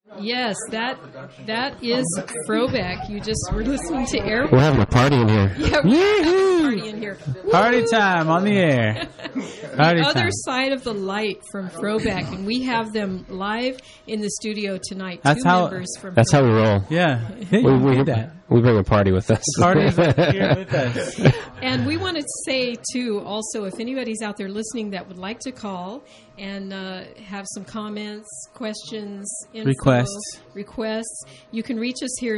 Yes, that is Throwback. You just were listening to Air. We're having a party in here. Yeah, we're having a party in here. Party time on the air. Party The other time. side of the light from Throwback, and we have them live in the studio tonight. That's Two how- members from That's how we Throwback. roll. Yeah. We did that. We bring a party with us. Party's here with us. And we want to say, too, also, if anybody's out there listening that would like to call and have some comments, questions, info, requests, you can reach us here,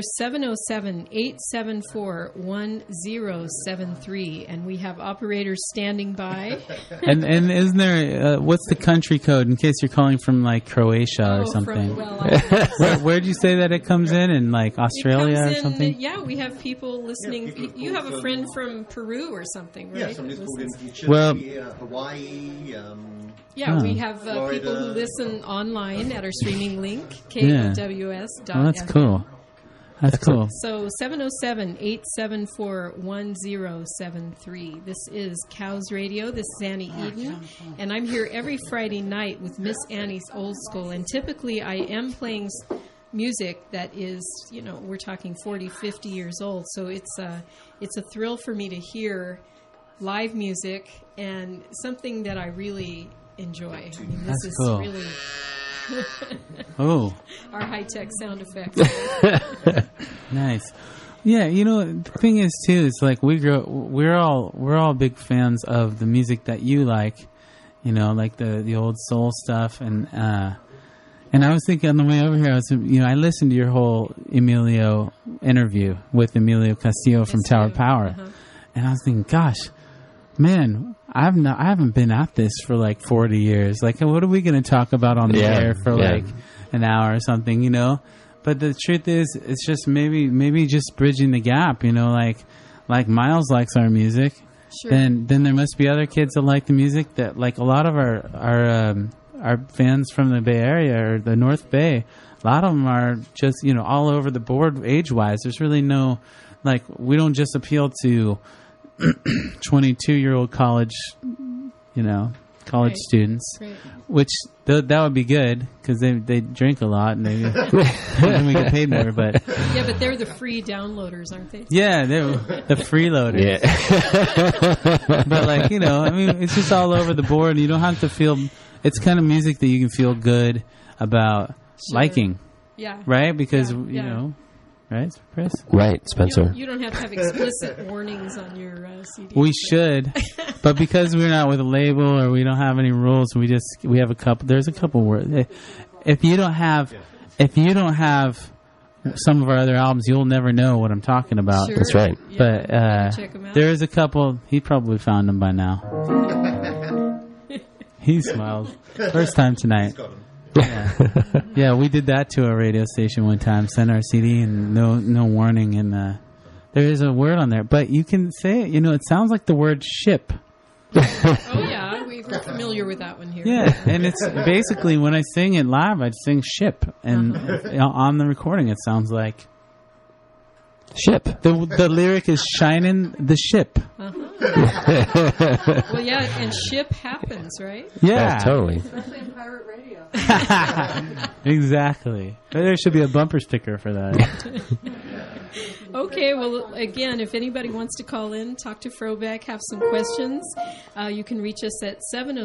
707-874-1073. And we have operators standing by. And isn't there, what's the country code in case you're calling from like Croatia or something? Where'd you say that it comes in like Australia or something? Yeah, we have people listening. You have a friend from Peru or something, right? Yeah, somebody's called in from Chile, Well- Hawaii. We have people who listen online at our streaming link, Yeah. KOWS.FM. Well, that's cool. That's cool. So 707-874-1073. This is Cows Radio. This is Annie Eden. And I'm here every Friday night with Miss Annie's Old School. And typically I am playing music that is, we're talking 40, 50 years old. So it's a thrill for me to hear live music and something that I really enjoy. I mean, this That's is cool. really Oh, our high-tech sound effects. nice. Yeah, the thing is too, it's like we're all big fans of the music that you like, like the old soul stuff, and I was thinking on the way over here, I listened to your whole Emilio interview with Emilio Castillo from Tower Power, and I was thinking, gosh, man, I haven't been at this for like 40 years. Like, what are we going to talk about on the air for like an hour or something, But the truth is, it's just maybe just bridging the gap, like Miles likes our music. Sure. Then there must be other kids that like the music that like a lot of our fans from the Bay Area or the North Bay. A lot of them are just, all over the board age-wise. There's really no, like, we don't just appeal to 22-year-old college students, Right. which that would be good because they drink a lot and then we get paid more. But Yeah, but they're the free downloaders, aren't they? yeah, they're the freeloaders. Yeah. But like it's just all over the board. You don't have to feel. It's kind of music that you can feel good about liking, Yeah. right? Because Yeah. right, Chris? Right, Spencer. You don't have to have explicit warnings on your CD. We should, but because we're not with a label or we don't have any rules, we have a couple. There's a couple words. If you don't have some of our other albums, you'll never know what I'm talking about. Sure. That's right. Yeah, But check 'em out. there is a couple. He probably found them by now. He smiles. First time tonight. Yeah, we did that to a radio station one time. Sent our CD and no warning, and there is a word on there, but you can say it. It sounds like the word ship. Oh yeah, we're familiar with that one here. Yeah, and it's basically when I sing it live, I sing ship, and on the recording, it sounds like Ship. the lyric is shining the ship. Well, yeah, and ship happens, right? Yeah, Totally. Especially in pirate radio. Exactly. There should be a bumper sticker for that. Okay, well, again, if anybody wants to call in, talk to Throwback, have some questions, you can reach us at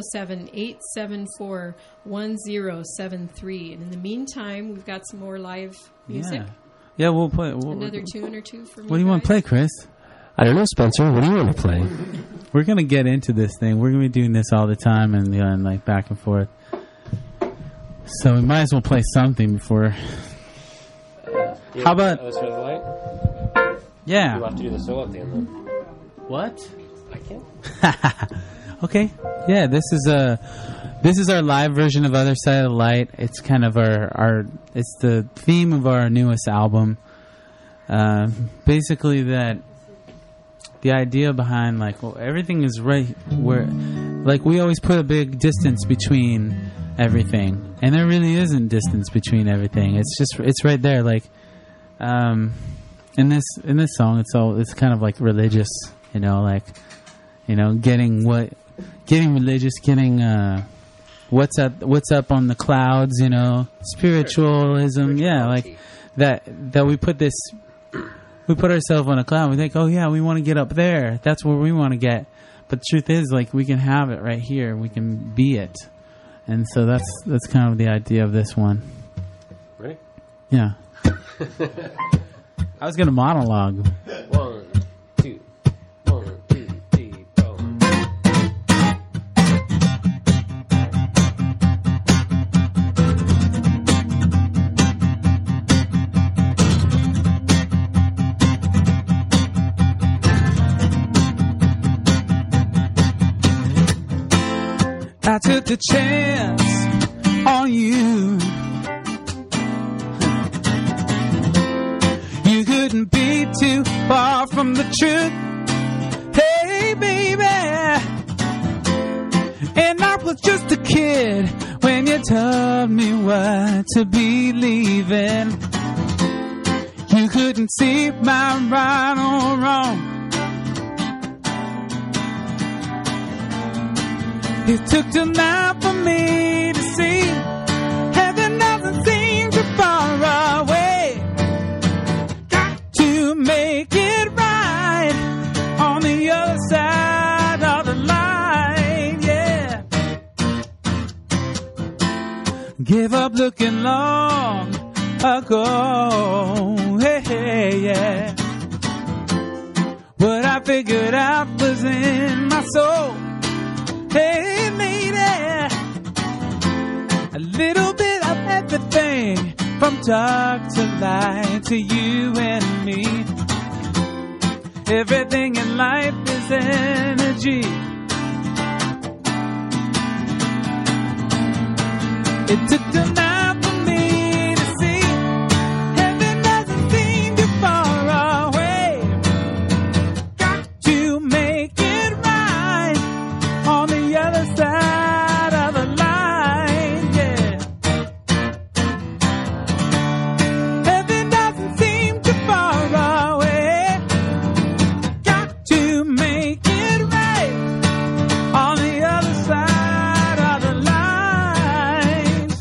707-874-1073. And in the meantime, we've got some more live music. Yeah, we'll play. Another tune or two for me. What do you want to play, Chris? I don't know, Spencer. What do you want to play? We're gonna get into this thing. We're gonna be doing this all the time and like back and forth. So we might as well play something before. How about? Let's the light. Yeah. You'll have to do the solo at the end, though. What? I can't. Okay. Yeah, this is our live version of Other Side of the Light. It's kind of our it's the theme of our newest album. Basically that the idea behind everything is right where we always put a big distance between everything, and there really isn't distance between everything. It's right there. In this song, it's kind of like religious, getting religious, getting what's up on the clouds, you know, spiritualism, yeah, like that we put ourselves on a cloud. We think, oh yeah, we want to get up there. That's where we want to get. But the truth is, like, we can have it right here. We can be it. And so that's kind of the idea of this one. Ready? Yeah. I was going to monologue. 1, 2, 1, 2, 3, 4. I took the chance on you. You couldn't be too far from the truth. Hey, baby. And I was just a kid when you told me what to believe in. You couldn't see my right or wrong. It took till now for me to see heaven doesn't seem too far away. Got to make it right on the other side of the line, yeah. Give up looking long ago, hey, yeah. What I figured out was in my soul. Hey, lady, a little bit of everything, from dark to light, to you and me. Everything in life is energy. It took the night for me to see heaven doesn't seem too far away. Got to make it right on the other side of the line, yeah. Heaven doesn't seem too far away. Got to make it right on the other side of the line.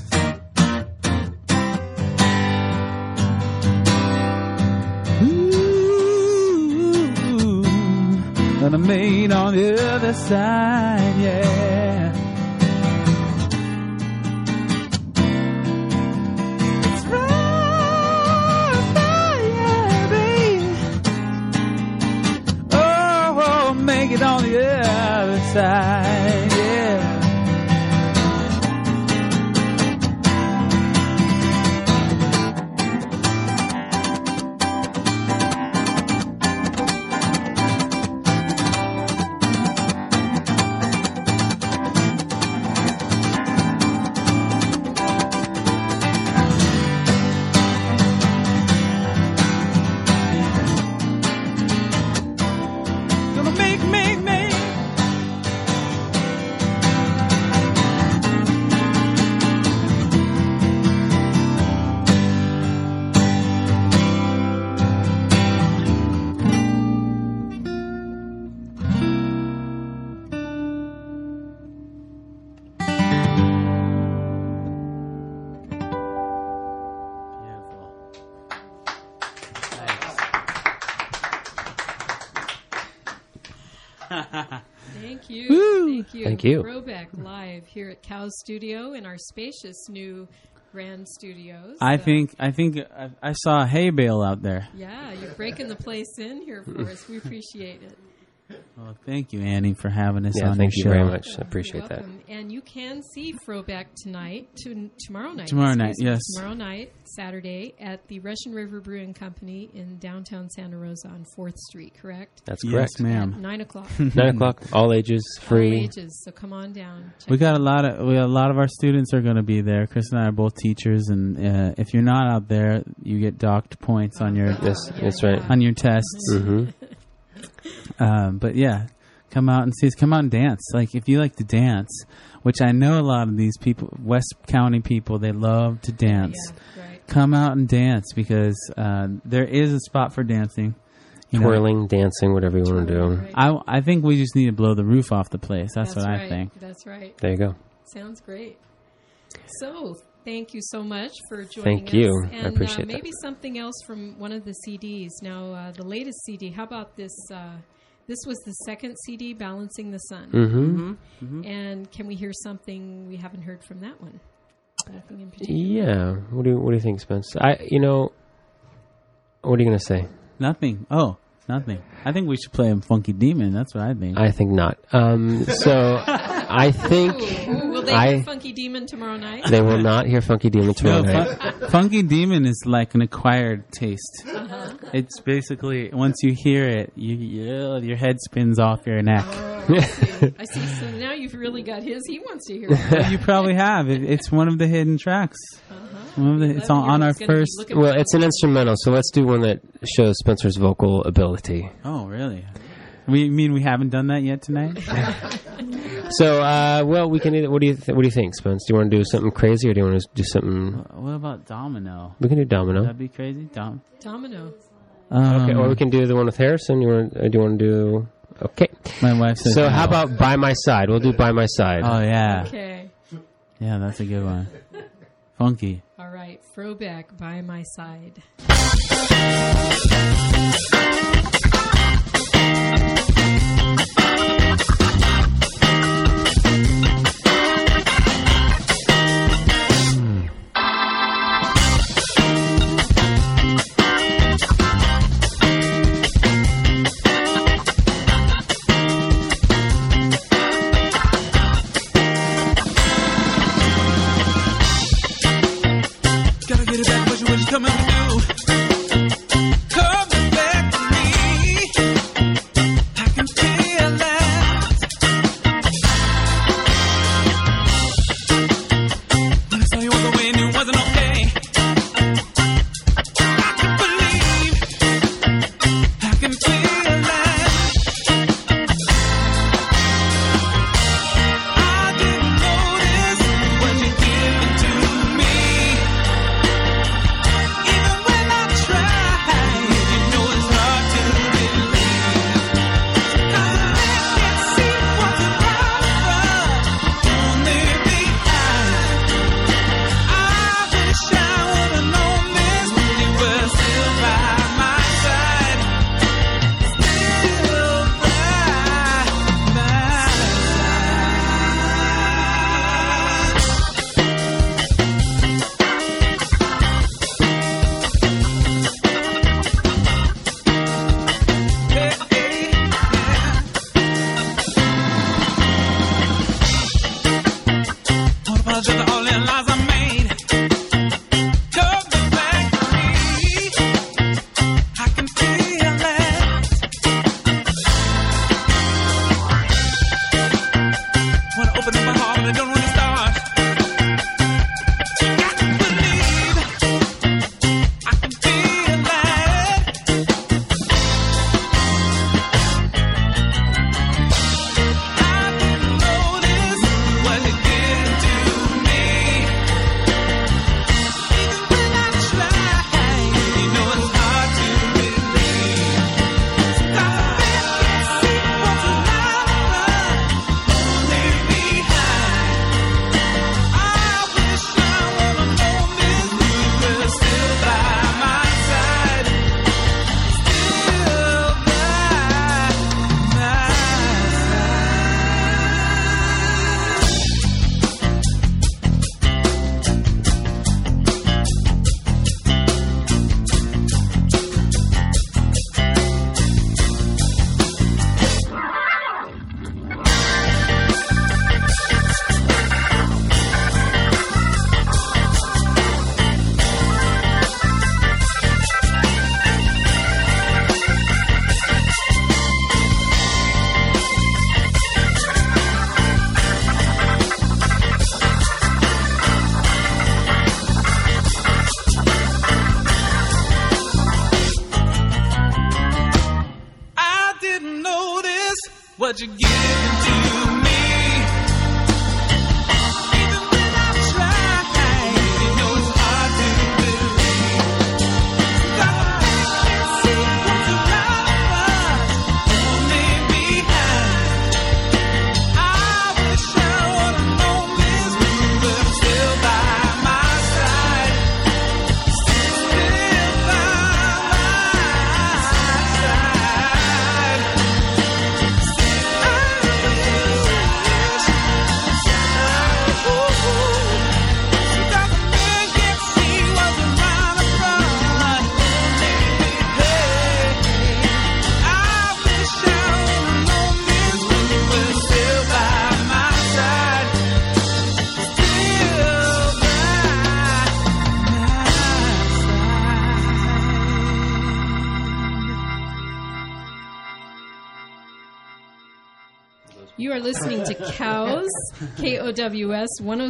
Ooh, that I made on the other side, yeah. It's right, yeah, baby. Oh, make it on the other side, yeah. Gonna make. Thank you. Woo. Thank you. Thank you. Throwback live here at Cow's Studio in our spacious new grand studios. I think I saw a hay bale out there. Yeah, you're breaking the place in here for us. We appreciate it. Well, thank you, Annie, for having us Yeah, on thank your you show. very much. I appreciate You're that. welcome. And you can see Throwback tomorrow night. Tomorrow night, excuse me, yes. Tomorrow night, Saturday, at the Russian River Brewing Company in downtown Santa Rosa on 4th Street, correct? That's Yes, correct. ma'am. At 9 o'clock. 9 o'clock, all ages, All free. ages, so come on down. Check We got it a lot of our students are going to be there. Chris and I are both teachers, and if you're not out there, you get docked points on your Yes, that's right. on your tests. Mm-hmm. But yeah, come out and see us. Come out and dance. Like, if you like to dance, which I know a lot of these people, West County people, they love to dance. Yeah, right. Come out and dance, because there is a spot for dancing. You know, Twirling, dancing, whatever you want to do. Right. I think we just need to blow the roof off the place. That's what right. I think. That's right. There you go. sounds great. So, thank you so much for joining Thank us. you. And, I appreciate that. maybe something else from one of the CDs. Now, the latest CD, how about this? This was the second CD, Balancing the Sun. Mm-hmm. And can we hear something we haven't heard from that one? Anything in particular? Yeah. What do you think, Spence? What are you going to say? Nothing. Oh, nothing. I think we should play him Funky Demon. That's what I think. I think not. So I think Will they hear Funky Demon tomorrow night? they will not hear Funky Demon tomorrow night. Funky Demon is like an acquired taste. It's basically, once you hear it, your head spins off your neck. I see. So now you've really got his. He wants to hear it. You probably have. It's one of the hidden tracks. It's on our first. Well, it's an instrumental, so let's do one that shows Spencer's vocal ability. Oh, really? We haven't done that yet tonight? So, we can either. What do you think, Spence? Do you want to do something crazy, or do you want to do something? What about Domino? We can do Domino. That'd be crazy. Domino. Okay, or we can do the one with Harrison. Do you want to do? Okay. My wife says. So how about By My Side? We'll do By My Side. Oh yeah. Okay. Yeah, that's a good one. Funky. All right. Throwback, By My Side. Coming to do. Come back to me. I can feel that. When I saw you walk away and it wasn't okay. I can believe. I can feel that. I didn't notice what you did to me. What you giving to me? Even when I try, you know it's hard to believe. I can see what's around us, holding me behind. I wish I would've known this. You are listening to Cows, KOWS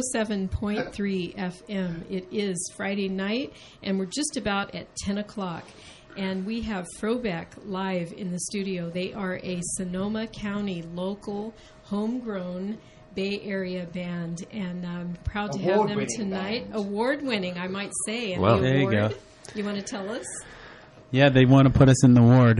107.3 FM. It is Friday night, and we're just about at 10 o'clock. And we have Frobeck live in the studio. They are a Sonoma County local, homegrown Bay Area band, and I'm proud to have them tonight. Award-winning, I might say. And Wow. the There you award, go. you want to tell us? Yeah, they want to put us in the ward.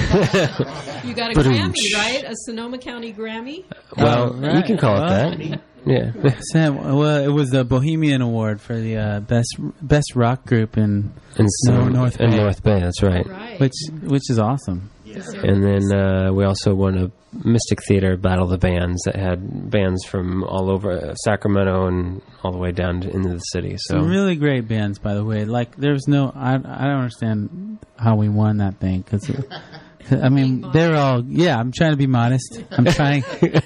You got a Grammy, right? A Sonoma County Grammy? Well, Oh, right. you can call it Well, that. Yeah. Sam, well, it was the Bohemian Award for the best rock group in North Bay. North Bay, that's right. Right. which is awesome. And then we also won a Mystic Theater Battle of the Bands that had bands from all over Sacramento and all the way down into the city. So Some really great bands, by the way. Like, there's no, I don't understand how we won that thing because, I mean, they're all. Yeah, I'm trying to be modest. I'm trying,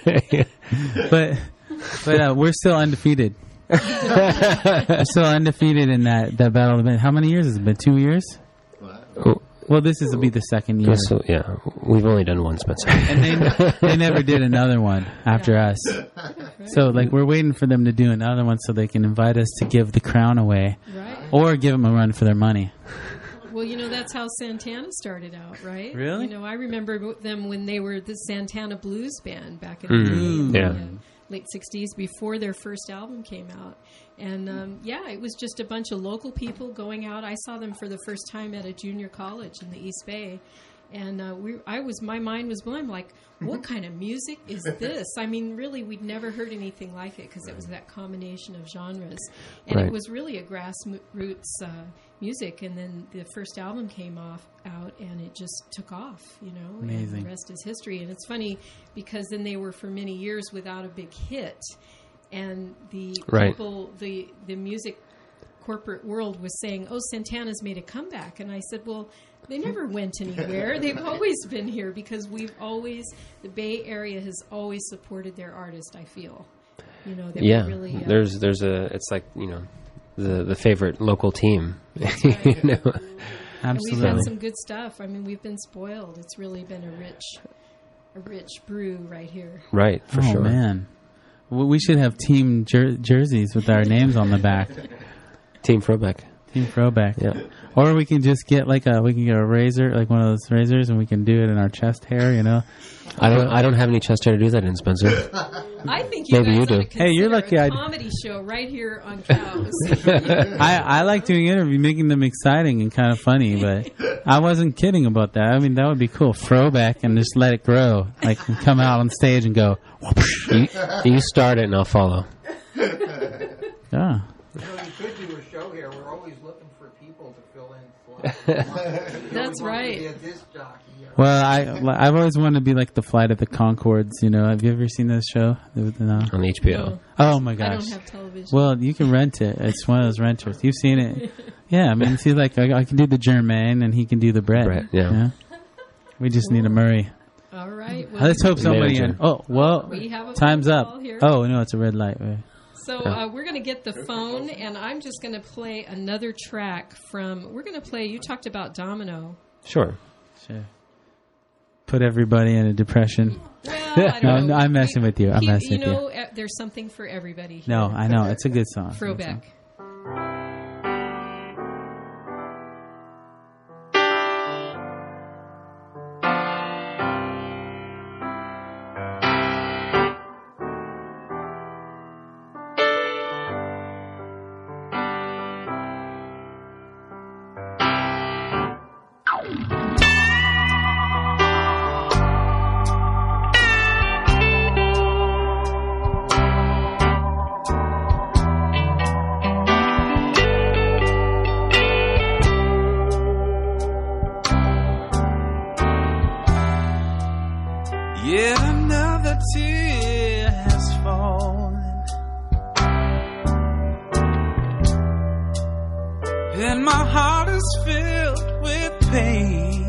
but we're still undefeated. We're still undefeated in that Battle of the Bands. How many years has it been? 2 years? Oh, Well, this will be the second year. so, yeah, we've only done one, Spencer. And they never did another one after us. So, like, we're waiting for them to do another one so they can invite us to give the crown away Right. or give them a run for their money. Well, you know, that's how Santana started out, right? Really? You know, I remember them when they were the Santana Blues Band back in the day, in the, yeah. late 60s, before their first album came out. And, yeah, it was just a bunch of local people going out. I saw them for the first time at a junior college in the East Bay. And my mind was blown. I'm like, what kind of music is this? I mean, really, we'd never heard anything like it because it was that combination of genres. And Right. it was really a grassroots music. And then the first album came out, and it just took off, you know. Amazing. And the rest is history. And it's funny because then they were for many years without a big hit. And the Right. people, the music corporate world was saying, oh, Santana's made a comeback. And I said, well, they never went anywhere. They've always been here because the Bay Area has always supported their artist, I feel. You know, they Yeah, really... there's it's like, you know, the favorite local team. Right. You know? and we've had Absolutely. some good stuff. I mean, we've been spoiled. It's really been a rich brew right here. Right, for Oh, sure. man. Well, we should have team jerseys with our names on the back. Team Frobeck. Team Throwback. Yeah. Or we can just get a razor, like one of those razors, and we can do it in our chest hair, you know. I don't have any chest hair to do that in, Spencer. I think you Maybe guys you ought do. to consider Hey, you're lucky a I- comedy show right here on Cows. I like doing interviews, making them exciting and kind of funny, but I wasn't kidding about that. I mean, that would be cool. Throwback and just let it grow. Like, come out on stage and go, You start it and I'll follow. yeah. You know, you could do a show here. We're always looking for people to fill in slots. That's right. Be a disc jockey. Well, I've always wanted to be like the Flight of the Conchords, you know. Have you ever seen this show? No. On HBO. Oh, my I gosh. don't have television. Well, you can rent it. It's one of those renters. You've seen it. Yeah, I mean, see, like, I can do the Germain and he can do the Brett. Brett, yeah. We just need a Murray. All right. Well, Let's hope somebody... Manager. Oh, well, we have a time's phone up. call here. Oh, no, it's a red light. So we're going to get the phone, and I'm just going to play another track from... We're going to play... You talked about Domino. Sure. Sure. Put everybody in a depression. Well, I don't know. I'm messing with you. I'm messing with you. You know, there's something for everybody here. No, I know. It's a good song. Throwback. Yet another tear has fallen, and my heart is filled with pain.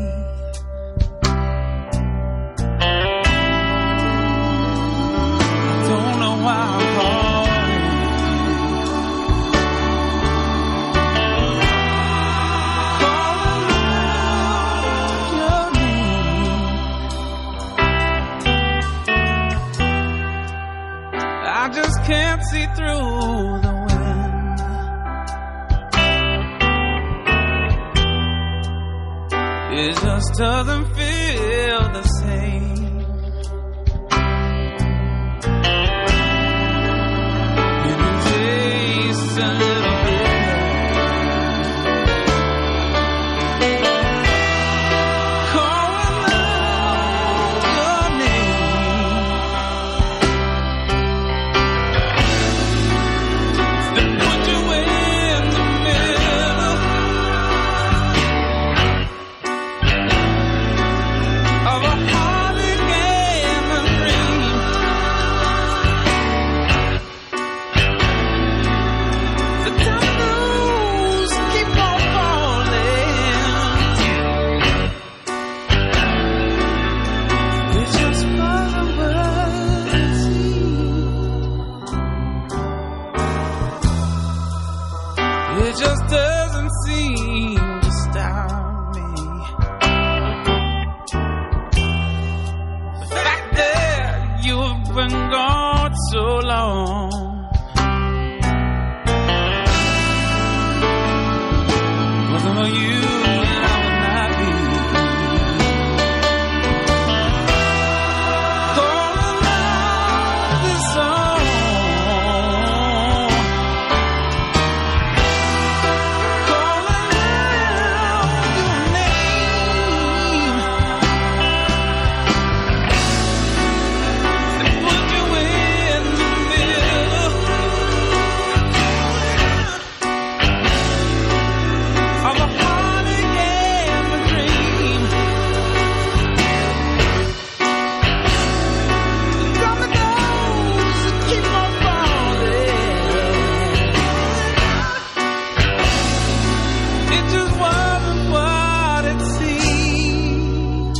I don't know why I'm calling your name. It just doesn't feel the same. It tastes a little bitter. Calling out your name. Then put you in the middle of a heartache and a dream. The dominoes keep on falling. It just wasn't what it seemed. It just doesn't seem to stop me. The fact that you've been gone so long. Wasn't for you and I would not be calling out this song. Calling out your name. And put you in the middle of a heartache and a dream. The dominoes keep on falling. It just wasn't what it seemed.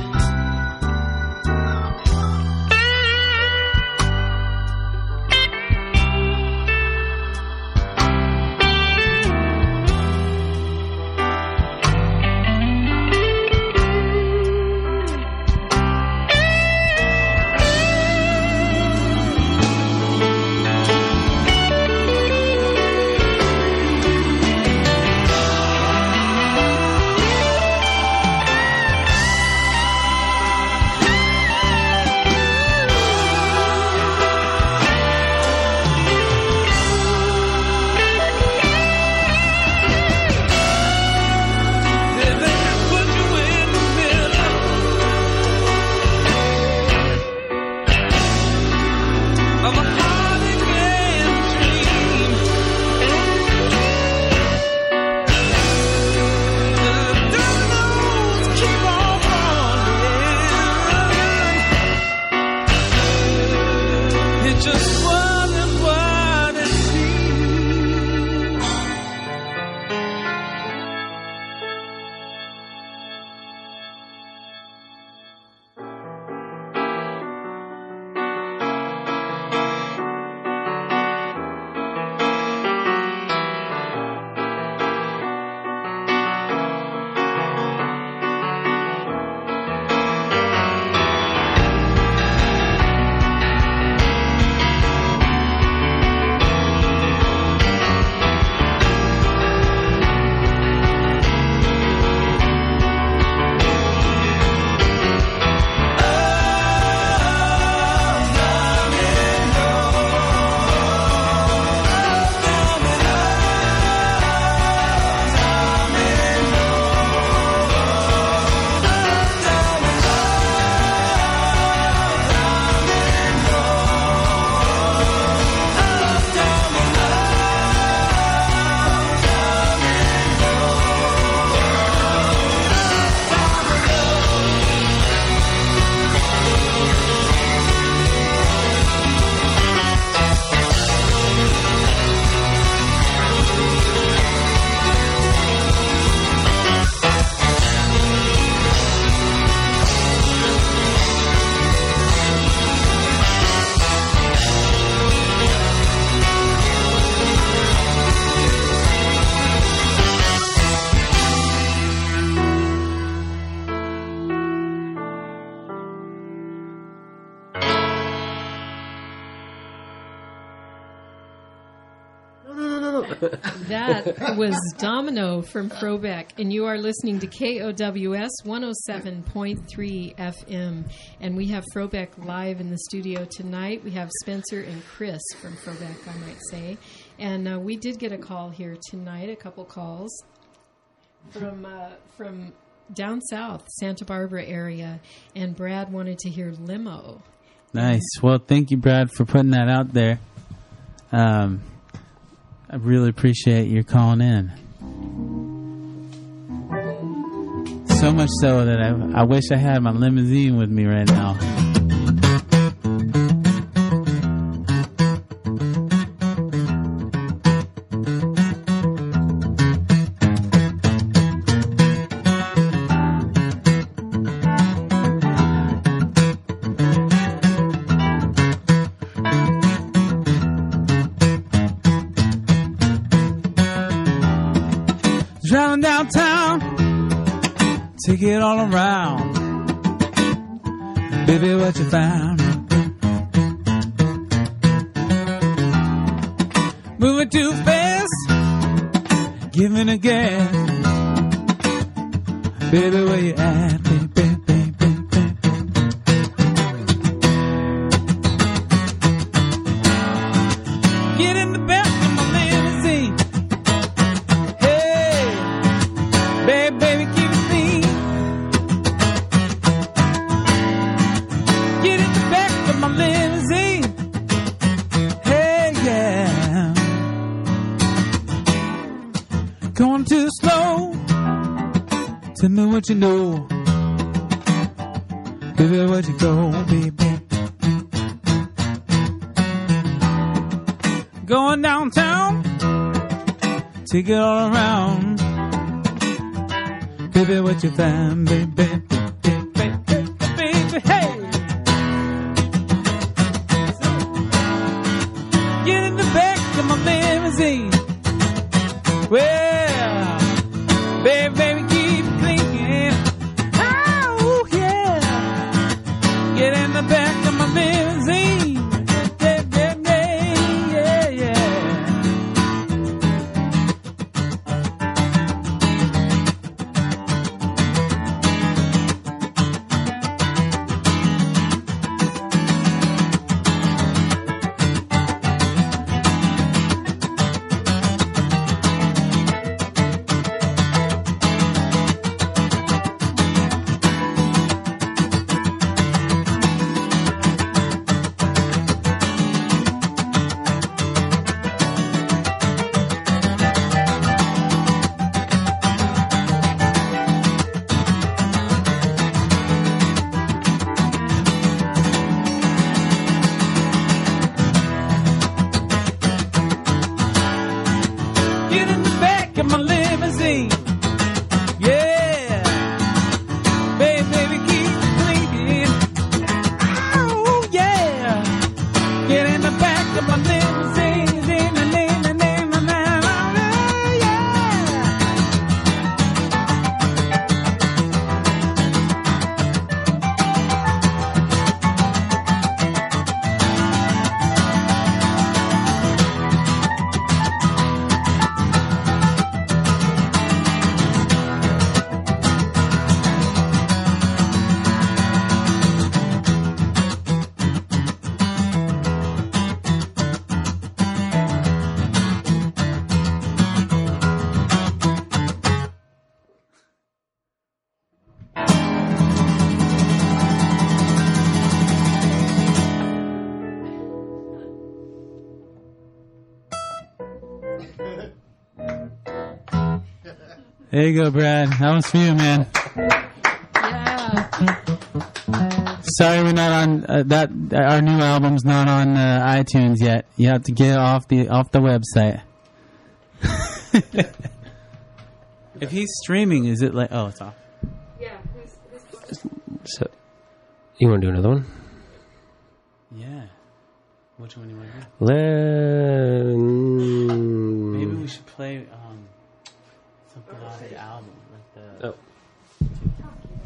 Then they put you in the middle of a heartache and a dream. The dominoes keep on falling. It just wasn't what it seemed. That was Domino from Frobeck, and you are listening to KOWS 107.3 FM. And we have Frobeck live in the studio tonight. We have Spencer and Chris from Frobeck, I might say. And we did get a call here tonight, a couple calls from down south, Santa Barbara area. And Brad wanted to hear Limo. Nice. Well, thank you, Brad, for putting that out there. I really appreciate your calling in. So much so that I wish I had my limousine with me right now. Driving downtown, take it all around. Baby, what you found? Moving too fast, giving a gas. Baby, where you at? Baby, baby, baby, baby. Get in the back of my limousine. Baby, baby, keep it clean. Get in the back of my limousine. Hey, yeah. Going too slow. Tell me what you know. Baby, where'd you go, baby? Going downtown. Take it all around. Baby, what you find, baby, baby, baby, baby, hey. Get in the back of my limousine. Well, baby, baby, keep it clean. Oh, yeah. Get in the back of my limousine. Yeah, yeah, yeah. Get in the back of my limousine. Yeah. Baby, baby, keep it clean. Oh, yeah. Get in the back of my limousine. There you go, Brad. That was for you, man. Yeah. Sorry, we're not on our new album's not on iTunes yet. You have to get it off the website. If he's streaming, is it like? Oh, it's off. Yeah. So, you want to do another one? Yeah. Which one do you want to do? Maybe we should play something off the album, like the. Oh.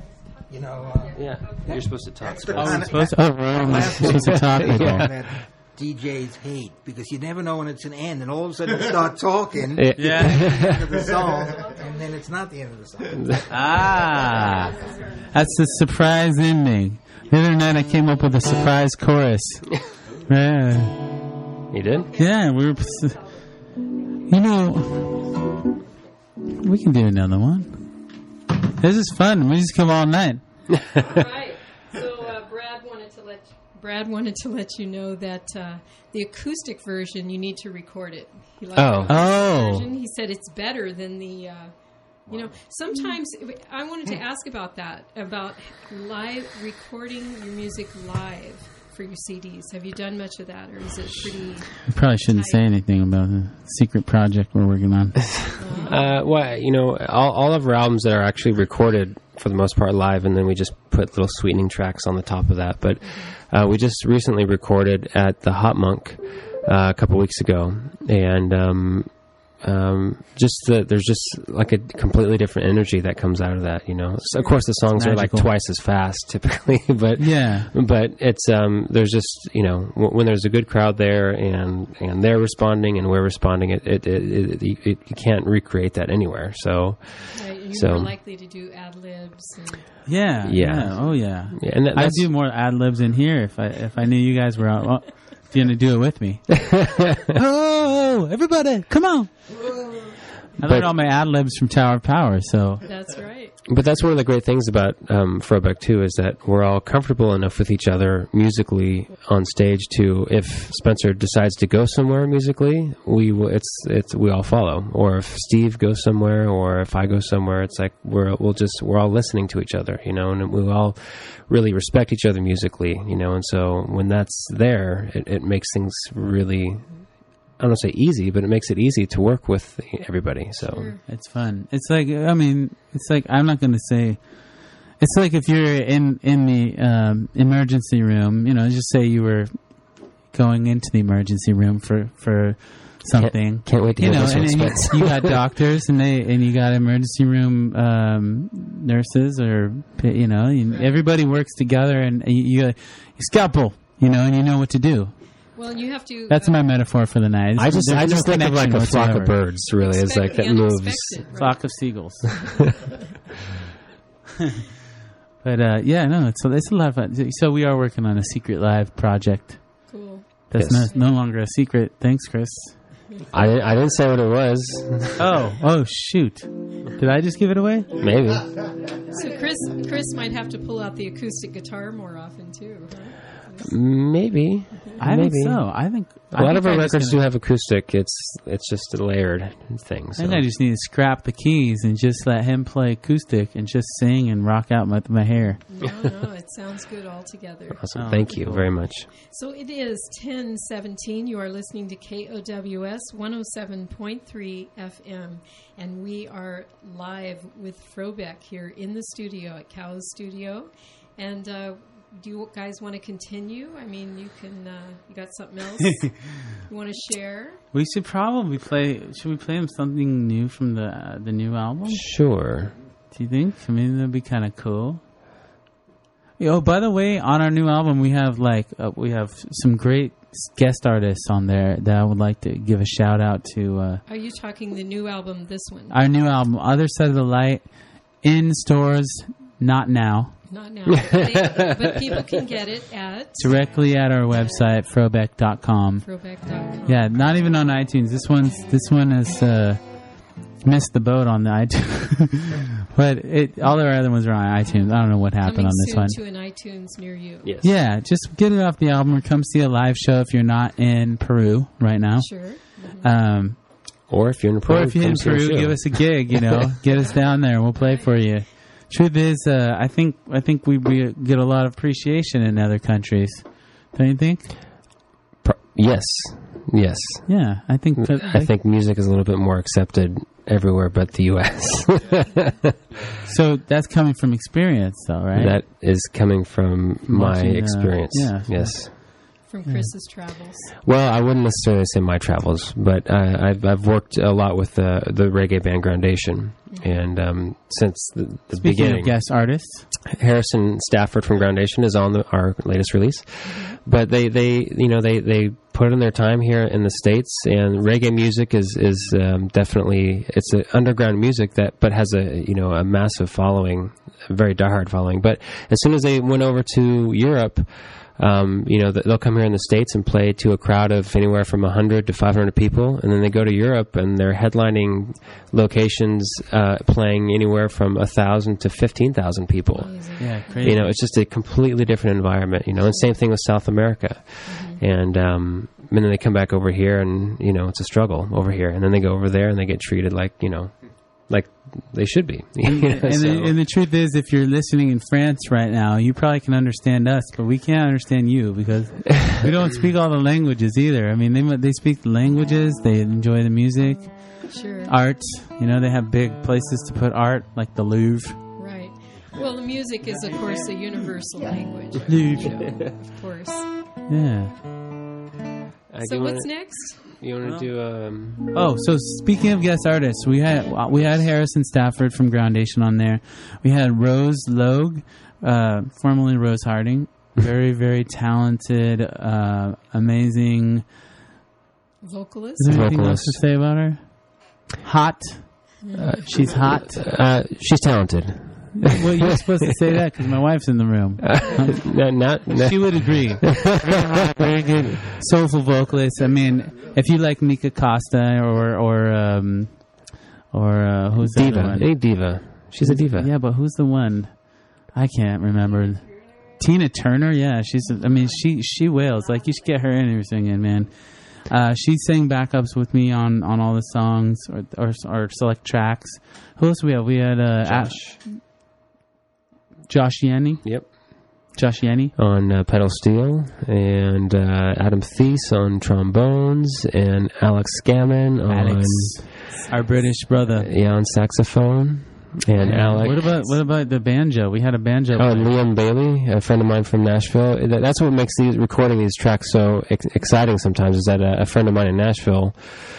You know, Yeah, you're supposed to talk. That's the Spencer. kind We're supposed to talk. last We're supposed to talk. one Okay. that DJs hate because you never know when it's an end, and all of a sudden you start talking. Yeah. Yeah. End of the song, and then it's not the end of the song. Ah, that's the surprise ending. The other night I came up with a surprise chorus. Yeah, You did? yeah, we were. You know, we can do another one. This is fun. We just come all night. Right. So Brad wanted to let you know that the acoustic version, you need to record it. He liked Oh. the acoustic Oh. version. He said it's better than the. Sometimes I wanted to ask about that, about live recording your music live for your CDs. Have you done much of that, or is it pretty? We probably shouldn't say anything about the secret project we're working on. All of our albums that are actually recorded for the most part live, and then we just put little sweetening tracks on the top of that. But we just recently recorded at the Hot Monk a couple weeks ago, and there's just like a completely different energy that comes out of that. So of course the songs are like Magical. twice as fast typically, but Yeah. but it's there's just when there's a good crowd there and they're responding and we're responding, you can't recreate that anywhere. So Right, and you're So- more likely to do ad libs. Yeah. Yeah. Oh, yeah. yeah, and I'd do more ad libs in here if I knew you guys were out. Well, if you're going to do it with me. Oh, everybody, come on. I learned all my ad libs from Tower of Power, so. That's right. But that's one of the great things about Throwback too, is that we're all comfortable enough with each other musically on stage to, if Spencer decides to go somewhere musically, we all follow. Or if Steve goes somewhere, or if I go somewhere, it's like we're all listening to each other, and we all really respect each other musically, and so when that's there, it makes things really, I don't want to say easy, but it makes it easy to work with everybody. So Sure. It's fun. It's like, I'm not going to say, it's like if you're in the emergency room, just say you were going into the emergency room for something. Can't wait to hear this one, and Spence. you got doctors and you got emergency room nurses, or everybody works together, and you scalpel, and you know what to do. Well, you have to. That's my metaphor for the night. I just There's no think of like a connection flock of whatsoever. birds. Really, it's like expect that the moves. unexpected, right? Flock of seagulls. But it's a lot of fun. So we are working on a secret live project. Cool. That's Yes. no longer a secret. Thanks, Chris. I didn't say what it was. Oh shoot! Did I just give it away? Maybe. So Chris might have to pull out the acoustic guitar more often too. Huh? Maybe. I Maybe. think so. I think A lot of our I just records gonna- do have acoustic. It's just a layered thing. I So. think I just need to scrap the keys and just let him play acoustic and just sing and rock out my hair. No, it sounds good altogether. Awesome. Oh, Thank you cool. very much. So it is 10:17. You are listening to KOWS 107.3 FM, and we are live with Frobeck here in the studio at Cow's Studio. And do you guys want to continue? I mean, you can. You got something else you want to share? We should probably play. Should we play him something new from the new album? Sure. Do you think? I mean, that'd be kind of cool. Oh, by the way, on our new album, we have some great guest artists on there that I would like to give a shout out to. Are you talking the new album? This one? Our new album, Other Side of the Light, in stores, not now. Not now, but people can get it at Directly at our website, frobeck.com. Throwback.com. Yeah, not even on iTunes. This one has missed the boat on the iTunes, but all our other ones are on iTunes. I don't know what happened Coming on this soon one. to an iTunes near you. Yes. Yeah, just get it off the album or come see a live show if you're not in Peru right now. Sure. Or if you're in Peru, Or if you're in come see our Peru, show. give us a gig. Get us down there. We'll play for you. Truth is, I think we get a lot of appreciation in other countries. Don't you think? Yes. Yes. Yeah, I think. I think music is a little bit more accepted everywhere but the U.S. So that's coming from experience, though, right? That is coming from my Watching, experience. yeah. Yes. From Chris's travels. Well, I wouldn't necessarily say my travels, but I've worked a lot with the reggae band Groundation, and since the Speaking beginning, of guest artists, Harrison Stafford from Groundation is on our latest release. But they put in their time here in the States, and reggae music is definitely, it's an underground music but has a massive following, a very diehard following. But as soon as they went over to Europe, they'll come here in the States and play to a crowd of anywhere from 100 to 500 people, and then they go to Europe and they're headlining locations playing anywhere from 1,000 to 15,000 people. Yeah, crazy. It's just a completely different environment. And same thing with South America, and then they come back over here, and it's a struggle over here, and then they go over there and they get treated like they should be. And the truth is, if you're listening in France right now, you probably can understand us, but we can't understand you because we don't speak all the languages either. I mean, they speak the languages, they enjoy the music, Sure. art. They have big places to put art, like the Louvre. Right. Well, the music is, of course, a universal language. Louvre. Of course. Yeah. So what's next? You want to do So speaking of guest artists, we had Harrison Stafford from Groundation on there. We had Rose Logue, formerly Rose Harding, very, very talented, amazing Vocalist? Is there anything else to say about her? Hot. She's hot. She's talented. Well, you're supposed to say that because my wife's in the room. She would agree. Very good, soulful vocalist. I mean, if you like Mika Costa or who's the Diva? other one? A diva. She's a diva. Yeah, but who's the one? I can't remember. Tina Turner. Yeah, she wails. Like, you should get her in here singing, man. She sang backups with me on all the songs or select tracks. Who else do we have? We had Josh Yanni. Yep. Josh Yanni. On pedal steel, and Adam Thies on trombones, and Alex Scammon on our British brother. Yeah, on saxophone. And Alex. What about the banjo? We had a banjo. Oh, and Liam Bailey, a friend of mine from Nashville. That's what makes recording these tracks so exciting sometimes, is that a friend of mine in Nashville,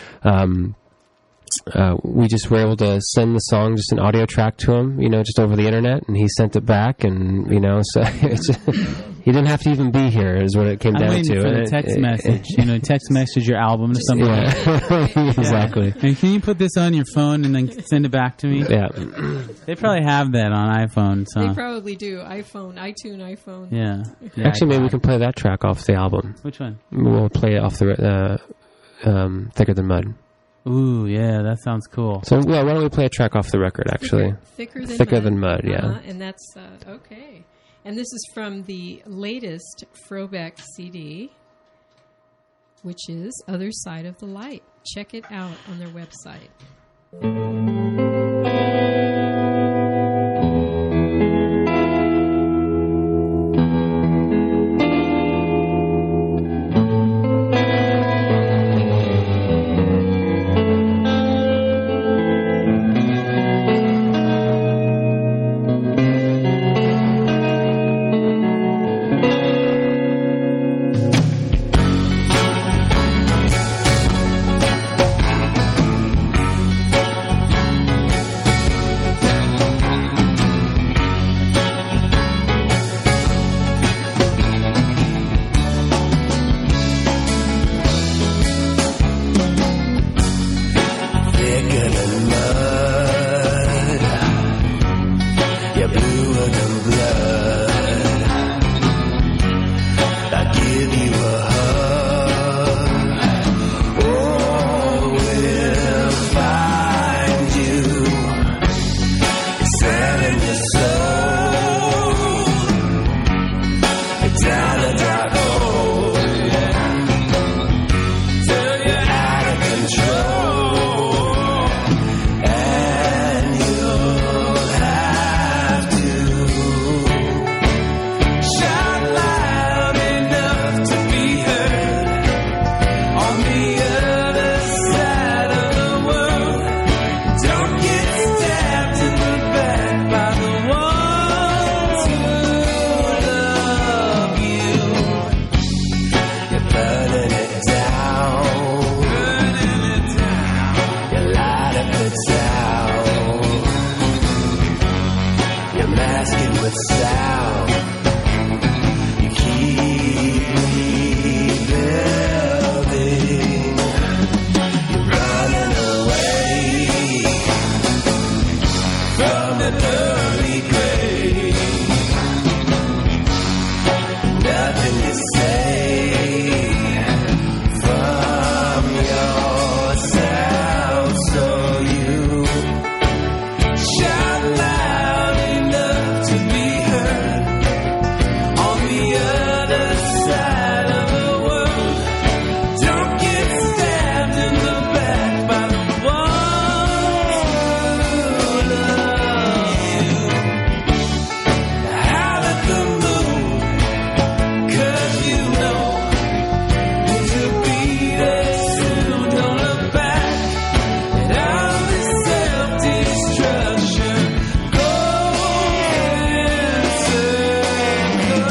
we just were able to send the song, just an audio track to him, just over the internet, and he sent it back, and, so he didn't have to even be here, is what it came down to. I'm waiting for the text message, text message your album to somebody. Yeah. Exactly. And can you put this on your phone and then send it back to me? Yeah. They probably have that on iPhone. So. They probably do. iTunes. Yeah. Actually, maybe we can play that track off the album. Which one? We'll play it off the Thicker Than Mud. Ooh, yeah, that sounds cool. So, why don't we play a track off the record, actually? Thicker Than Mud, yeah. And that's, okay. And this is from the latest Frobeck CD, which is Other Side of the Light. Check it out on their website. With sound, you keep me built. of an early grave. Nothing to say from yourself, so you shout loud enough to be heard on the other side of the world. Don't get stabbed in the back by the one who loves you. Howl at the moon, 'cause you know it will be there soon. Don't look back at all this self-destruction. Go and circle.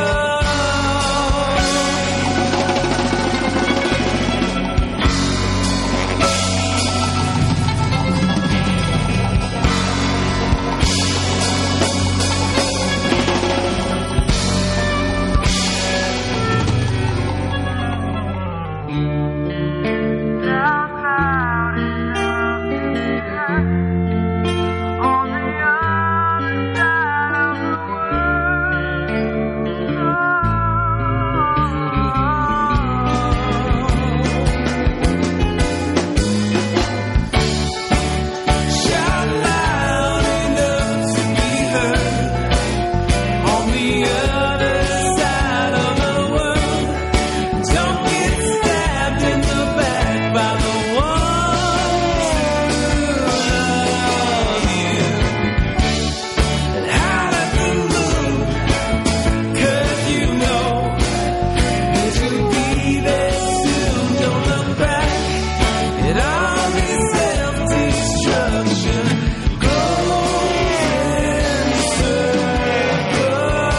Shout loud enough to be heard on the other side of the world. Don't get stabbed in the back by the one who loves you. And howl at the moon, 'cause you know it will be there soon. Don't look back at all this self-destruction. Go and circle.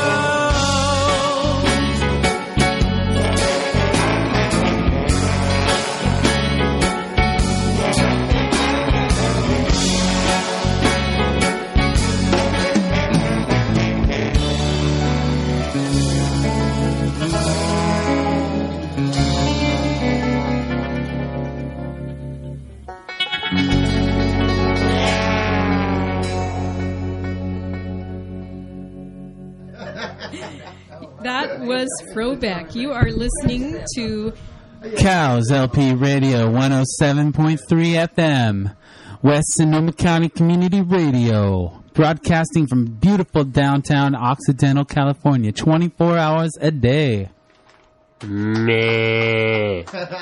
That was Frobeck. You are listening to Cows LP Radio 107.3 FM, West Sonoma County Community Radio, broadcasting from beautiful downtown Occidental, California, 24 hours a day. Meh.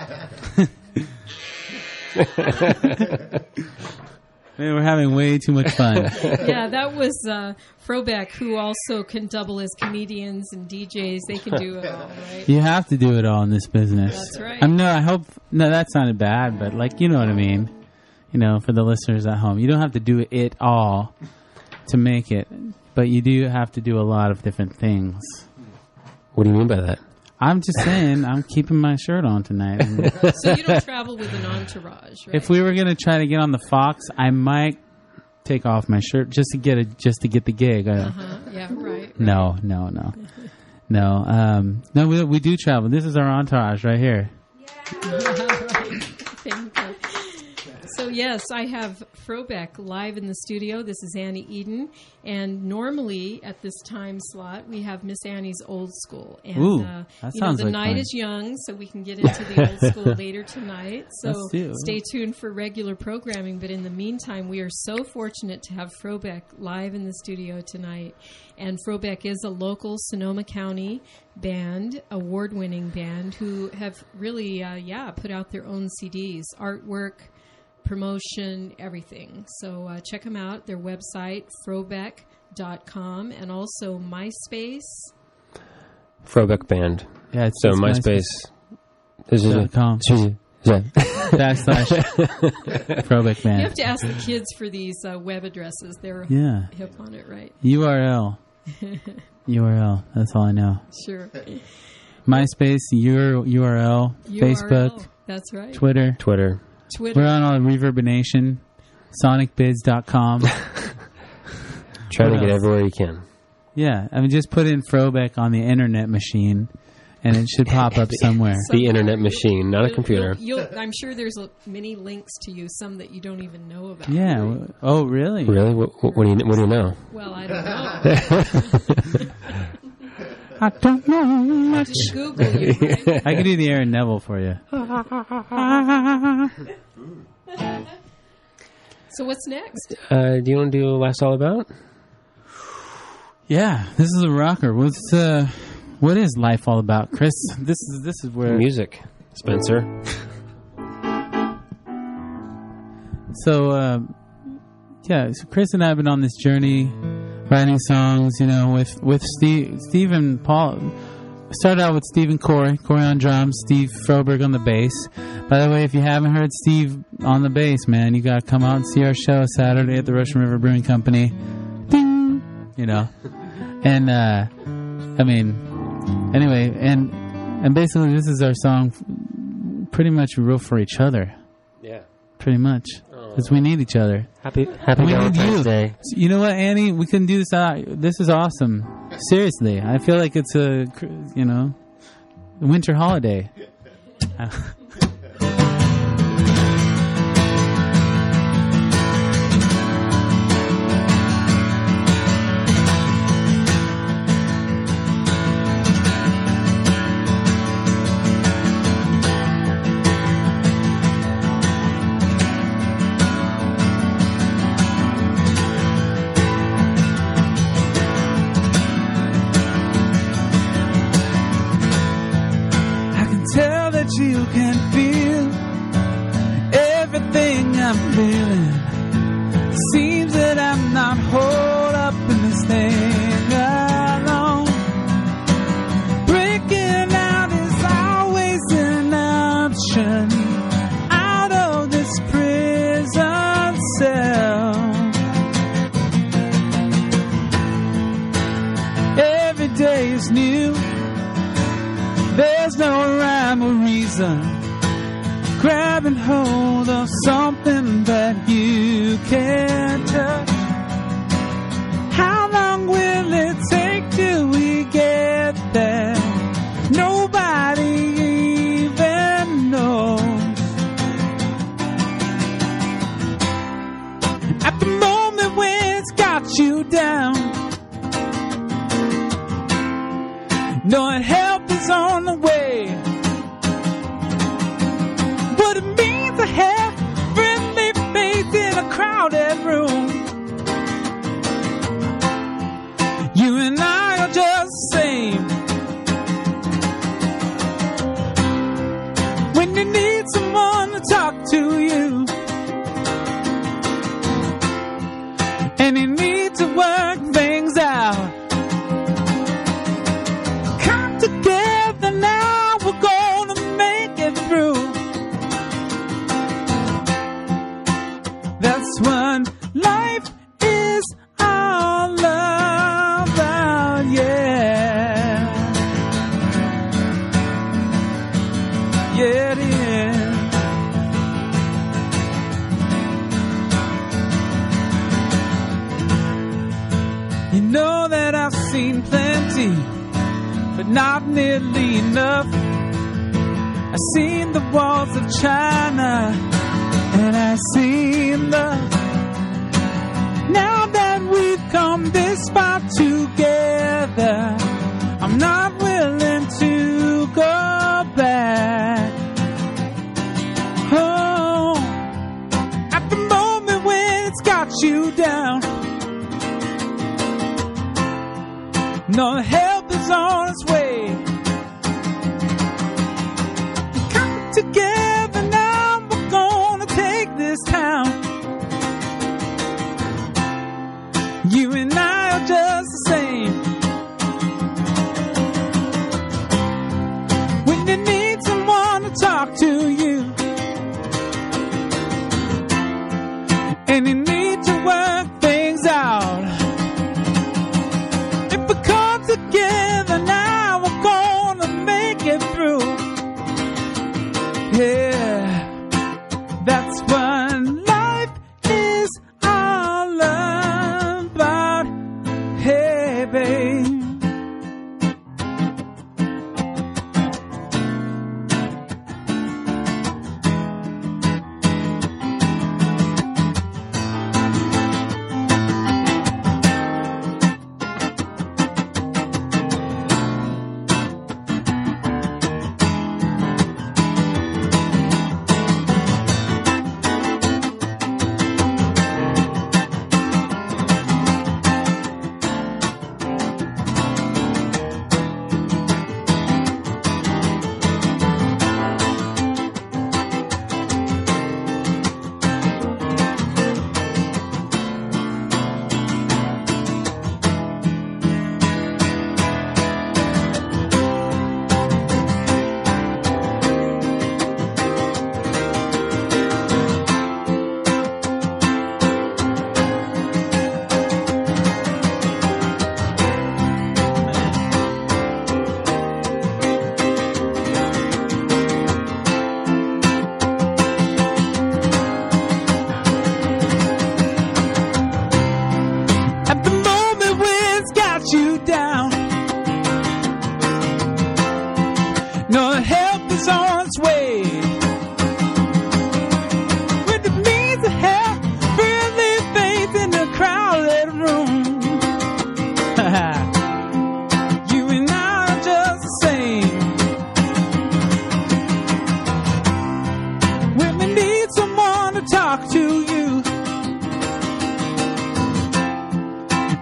Man, we're having way too much fun. yeah, that was Frobeck, who also can double as comedians and DJs. They can do it all, right? You have to do it all in this business. That's right. I hope, no, that sounded bad, but like, you know what I mean? You know, for the listeners at home, you don't have to do it all to make it, but you do have to do a lot of different things. What do you mean by that? I'm just saying, I'm keeping my shirt on tonight. So you don't travel with an entourage, right? If we were going to try to get on the Fox, I might take off my shirt just to get the gig. Yeah, right. No. No, we do travel. This is our entourage right here. Thank you. So yes, I have Frobeck live in the studio. This is Annie Eden, and normally at this time slot we have Miss Annie's Old School. And Ooh, that sounds the like night fun. is young, so we can get into the old school later tonight. So Let's do it. stay tuned for regular programming. But in the meantime, we are so fortunate to have Frobeck live in the studio tonight. And Frobeck is a local Sonoma County band, award-winning band, who have really, put out their own CDs, artwork, promotion, everything. So check them out. Their website, frobeck.com, and also MySpace. Frobeck Band. Yeah, So MySpace. .com. Backslash Frobeck Band. You have to ask the kids for these web addresses. They're Yeah. hip on it, right? URL. That's all I know. Sure. MySpace, URL, Facebook, That's right. Twitter. Twitter. We're on all Reverbination, sonicbids.com. Try to What get else? everywhere you can. Yeah, I mean, just put in Frobeck on the internet machine, and it should pop up somewhere. The internet machine, not a computer. I'm sure there's many links to you, some that you don't even know about. Yeah. Oh, really? Really? What do you know? Well, I don't know. I don't know much. Just Google you, right? I can do the Aaron Neville for you. So what's next? Do you want to do Last All About? Yeah, this is a rocker. What is life all about, Chris? This is where Music, Spencer. So Chris and I have been on this journey, writing songs, with Steve and Paul. Started out with Steve and Corey on drums, Steve Froberg on the bass. By the way, if you haven't heard Steve on the bass, man, you got to come out and see our show Saturday at the Russian River Brewing Company. Ding! And anyway, and basically this is our song, pretty much we wrote for each other. Yeah. Pretty much. Because we need each other. Happy We need Valentine's you. Day. You know what, Annie? We couldn't do this. This is awesome. Seriously, I feel like it's a winter holiday. You can feel everything I'm feeling. Seems that I'm not holed up in this thing alone. Breaking out is always an option out of this prison cell. Every day is new. There's no rhyme or reason. Grabbing hold of something that you can't touch. How long will it take till we get there? Nobody even knows. At the moment when it's got you down, knowing help is on the way. What it means to have friendly faith in a crowded room. You and I are just the same. When you need someone to talk to you, and you need to work things out. Together now, we're gonna make it through. That's what life is all about, yeah. Yeah, it is. You know that I've seen plenty, but not nearly enough. I've seen the walls of China, and I've seen love. Now that we've come this far together, I'm not willing to go back. Oh, at the moment when it's got you down, no help is on its way. Come together now, we're gonna take this town. You and I are just the same. When you need someone to talk to you, and you need to work things out. If we come together now, we're gonna make it through. Yeah, that's what life is all about. Hey.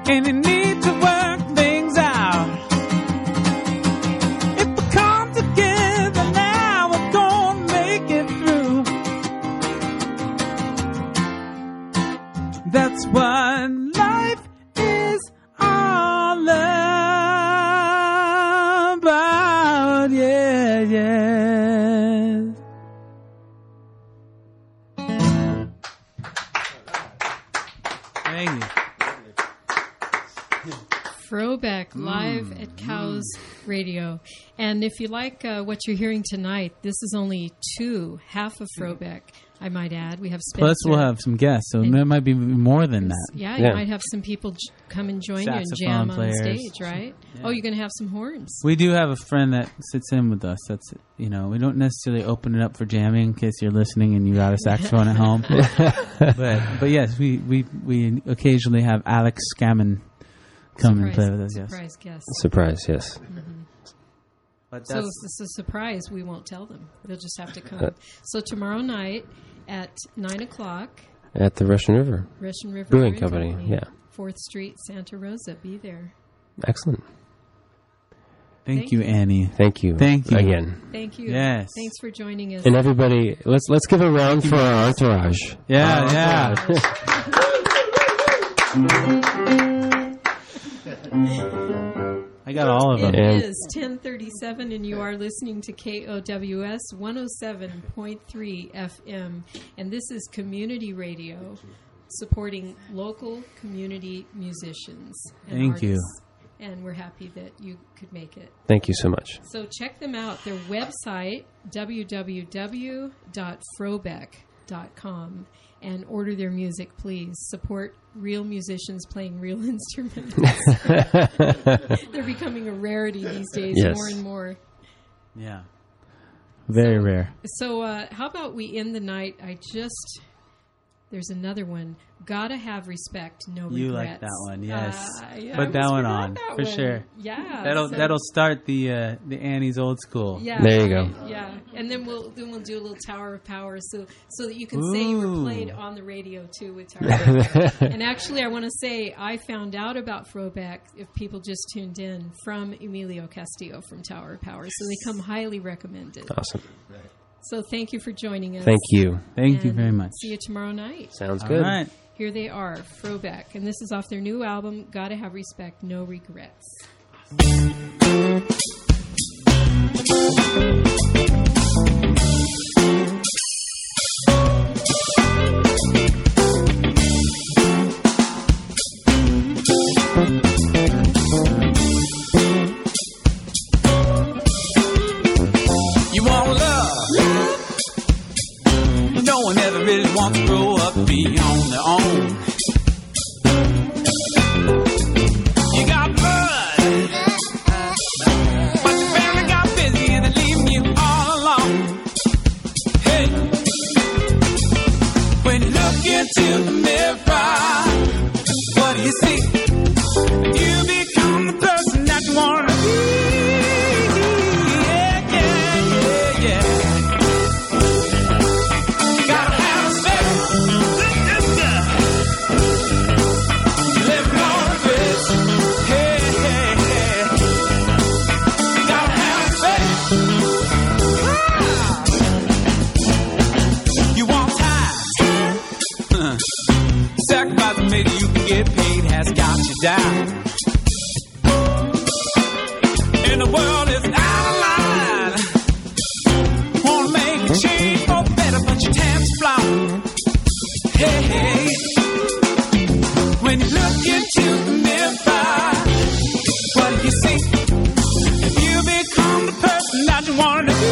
and you need to work things out. If we come together now, we're gonna make it through. That's what life is all about. Yeah, yeah. Thank you. Throwback live at Cows Radio. And if you like what you're hearing tonight, this is only half of Throwback, I might add. We have Spencer. Plus, we'll have some guests, so there might be more than that. Yeah, Yeah. you might have some people come and join you and jam Saxophone on players. stage, right? Oh, you're going to have some horns. We do have a friend that sits in with us. That's, we don't necessarily open it up for jamming in case you're listening and you got a saxophone at home. but yes, we occasionally have Alex Scammon come and play with us. Yes. Surprise guest. Surprise, yes. But So if it's a surprise, we won't tell them. They'll just have to come. So tomorrow night at 9 o'clock, At the Russian River. Russian River Brewing Company, yeah. 4th Street, Santa Rosa. Be there. Excellent. Thank you, Annie. Thank you. Thank you. Again. Thank you. Yes. Thanks for joining us. And everybody, let's give a round for our entourage. Yeah. I got all of them. It And- is 10:37, and you are listening to KOWS 107.3 FM, and this is community radio supporting local community musicians and Thank you. artists. And we're happy that you could make it. Thank you so much. So check them out. Their website, www.frobeck.com, and order their music, please. Support real musicians playing real instruments. They're becoming a rarity these days, Yes. more and more. Yeah. Very So- rare. So how about we end the night? There's another one. Gotta have respect, no regrets. You like that one, yes. Yeah, Put I that almost one forgot on, that for one. sure. Yeah. That'll start the Annie's old school. Yeah, There you go. Yeah, and then we'll do a little Tower of Power, so that you can say you were Ooh. played on the radio too with Tower of Power. And actually, I want to say I found out about Throwback, if people just tuned in, from Emilio Castillo from Tower of Power, so they come highly recommended. Awesome. So thank you for joining us. Thank you. Thank you And very much. See you tomorrow night. Sounds All good. right. Here they are, Throwback, and this is off their new album, Gotta Have Respect, No Regrets. You want love? No one ever really wants to grow up and be on their own. You got blood, but your family got busy and they're leaving you all alone. Hey, when you look into the mirror, what do you see? You become the person that you want to be. Gotta have respect. Living on regrets. Hey, hey, hey. Gotta have respect. You want time. Sacrifice that maybe you can get paid has got you down. And the world is out of line. Wanna make a change for better, but your time's flawed. Hey, hey. When you look into the mirror, what do you see? If you become the person that you want to be.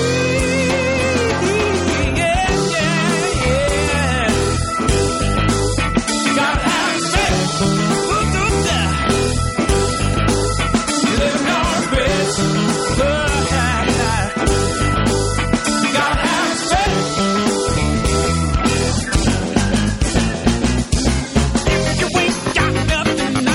Yeah, yeah, yeah. You gotta have respect. Living on regrets. You gotta have respect. If you ain't got nothing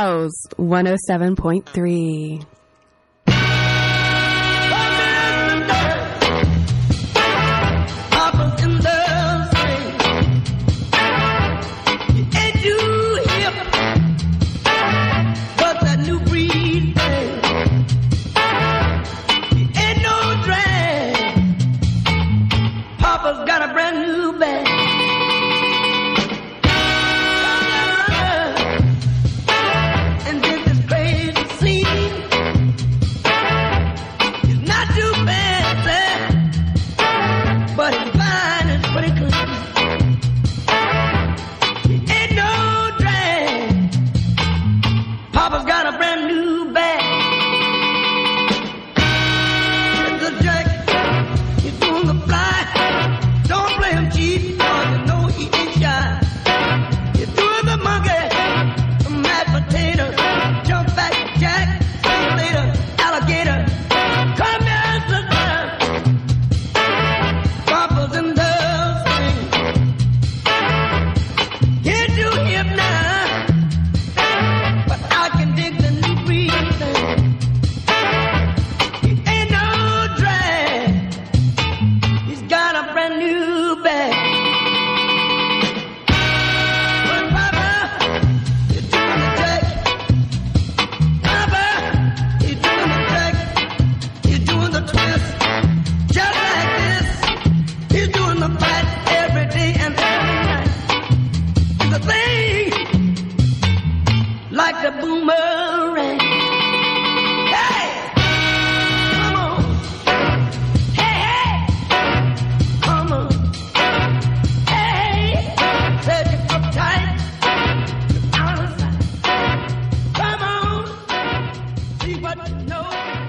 Cows 107.3. Got a brand new bag. And this is crazy scene. It's not too fancy, but it's fine and pretty clean. It ain't no drag. Papa's got a brand new bag. It's a jacket. He's doing the fly. Don't play him cheap, cause you know he ain't shy. You're doing the monkey, the mashed potato, jump back jack, later, alligator. Come here, sister. Papa's in the swing. You're too hip now, but I can dig the new breathing. He ain't no drag. He's got a brand new bag. But Papa, you're doing the jack. Papa, you're doing the jack. You're doing the twist. Just like this. He's doing the fight every day and every night. And the thing, like the boomerang. Hey! Come on. Hey, hey! Come on. Hey, said you uptight, you're out of sight. Come on, see what you know.